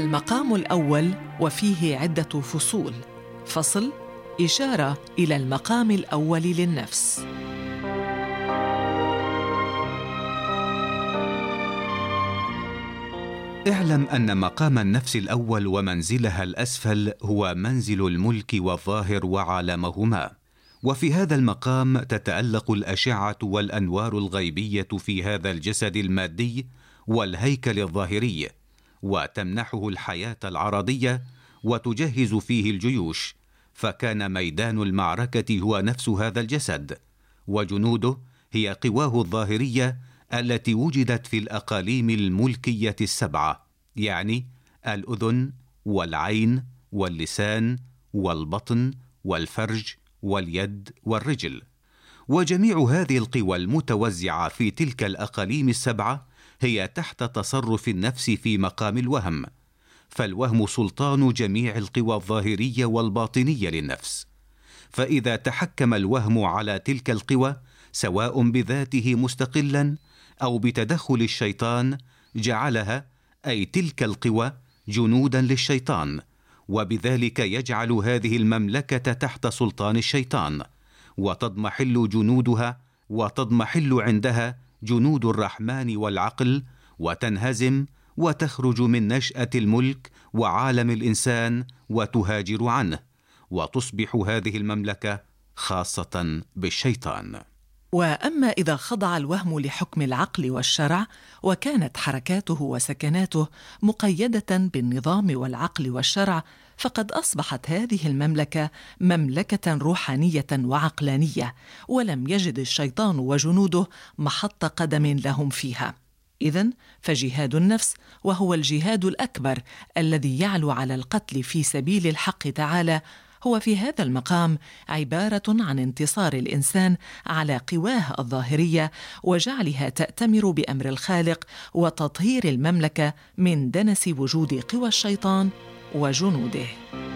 المقام الأول وفيه عدة فصول. فصل إشارة إلى المقام الأول للنفس. اعلم أن مقام النفس الأول ومنزلها الأسفل هو منزل الملك والظاهر وعالمهما، وفي هذا المقام تتألق الأشعة والأنوار الغيبية في هذا الجسد المادي والهيكل الظاهري، وتمنحه الحياة العرضية وتجهز فيه الجيوش، فكان ميدان المعركة هو نفس هذا الجسد، وجنوده هي قواه الظاهرية التي وجدت في الأقاليم الملكية السبعة، يعني الأذن والعين واللسان والبطن والفرج واليد والرجل. وجميع هذه القوى المتوزعة في تلك الأقاليم السبعة هي تحت تصرف النفس في مقام الوهم، فالوهم سلطان جميع القوى الظاهرية والباطنية للنفس. فإذا تحكم الوهم على تلك القوى سواء بذاته مستقلا أو بتدخل الشيطان، جعلها أي تلك القوى جنودا للشيطان، وبذلك يجعل هذه المملكة تحت سلطان الشيطان، وتضمحل جنودها وتضمحل عندها جنود الرحمن والعقل، وتنهزم وتخرج من نشأة الملك وعالم الإنسان وتهاجر عنه، وتصبح هذه المملكة خاصة بالشيطان. وأما إذا خضع الوهم لحكم العقل والشرع وكانت حركاته وسكناته مقيدة بالنظام والعقل والشرع، فقد أصبحت هذه المملكة مملكة روحانية وعقلانية، ولم يجد الشيطان وجنوده محط قدم لهم فيها. إذن فجهاد النفس، وهو الجهاد الأكبر الذي يعلو على القتل في سبيل الحق تعالى، هو في هذا المقام عبارة عن انتصار الإنسان على قواه الظاهرية وجعلها تأتمر بأمر الخالق، وتطهير المملكة من دنس وجود قوى الشيطان وجنوده.